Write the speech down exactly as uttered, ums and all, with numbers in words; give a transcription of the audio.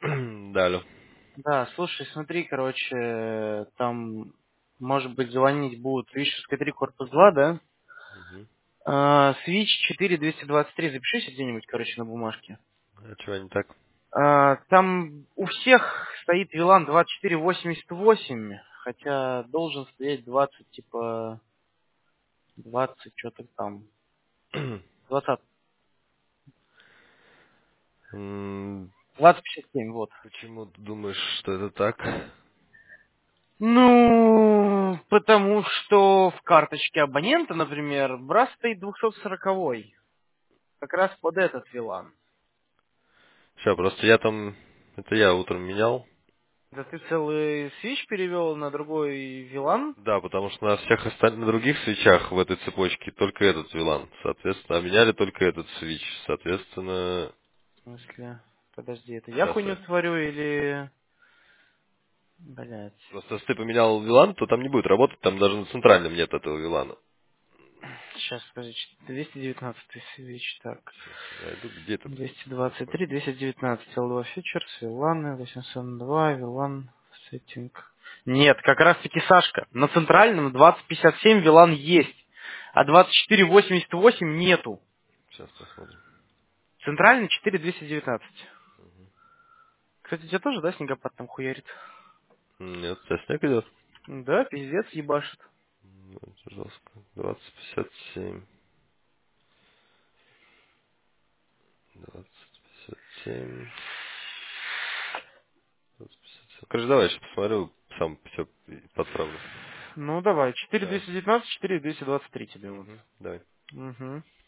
Да, алло. Да, слушай, смотри, короче, там, может быть, звонить будут Вишерская три, корпус два, да? Мгм. А, Switch четыре двести двадцать три, запишись где-нибудь, короче, на бумажке. А чего не так? А, там у всех стоит вилан двадцать четыре восемьдесят восемь, хотя должен стоять двадцать, типа, двадцать, что-то там, двадцать, М, двадцать пятьдесят семь, вот. Почему ты думаешь, что это так? Ну, потому что в карточке абонента, например, брас стоит двухсот сороковой. Как раз под этот вилан. Сейчас, просто я там... Это я утром менял. Да ты целый свич перевел на другой вилан? Да, потому что на всех остальных, на других свечах в этой цепочке только этот вилан. Соответственно, а меняли только этот свич. Соответственно, В смысле? Подожди, это я сейчас хуйню я... творю или... Блять. Просто если ты поменял вилан, то там не будет работать, там даже на центральном нет этого вилана. Сейчас, скажи, двести девятнадцать свич, так. Сейчас я найду, где этот двести вилан двадцать три, находится. двести девятнадцать, эл два фьючерс, виланы, восемьсот два, вилан, сеттинг. Нет, как раз таки Сашка. На центральном двадцать пятьдесят семь вилан есть, а двадцать четыре восемьдесят восемь нету. Сейчас посмотрим. Центральный четыре двести девятнадцать. Кстати, у тебя тоже, да, снегопад там хуярит? Нет, сейчас снег идет. Да, пиздец, ебашит. Ну, это жестко. двадцать пятьдесят семь. двадцать пятьдесят семь. двадцать пятьдесят семь. Короче, давай, сейчас посмотрю, сам все подправлю. Ну, давай, четыре Давай. двести девятнадцать, четыре двести двадцать три тебе вот. Угу. Давай. Угу.